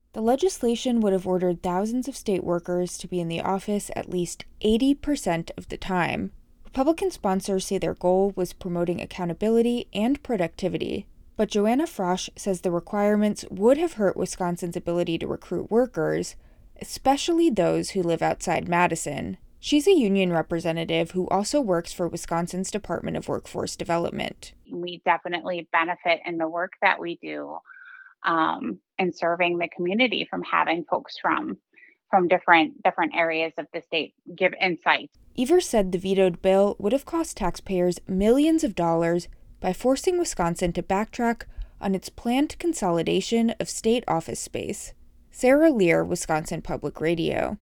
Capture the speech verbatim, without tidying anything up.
The legislation would have ordered thousands of state workers to be in the office at least eighty percent of the time. Republican sponsors say their goal was promoting accountability and productivity. But Joanna Frosch says the requirements would have hurt Wisconsin's ability to recruit workers, especially those who live outside Madison. She's a union representative who also works for Wisconsin's Department of Workforce Development. We definitely benefit in the work that we do um, in serving the community from having folks from from different different areas of the state give insight. Evers said the vetoed bill would have cost taxpayers millions of dollars by forcing Wisconsin to backtrack on its planned consolidation of state office space. Sarah Lear, Wisconsin Public Radio.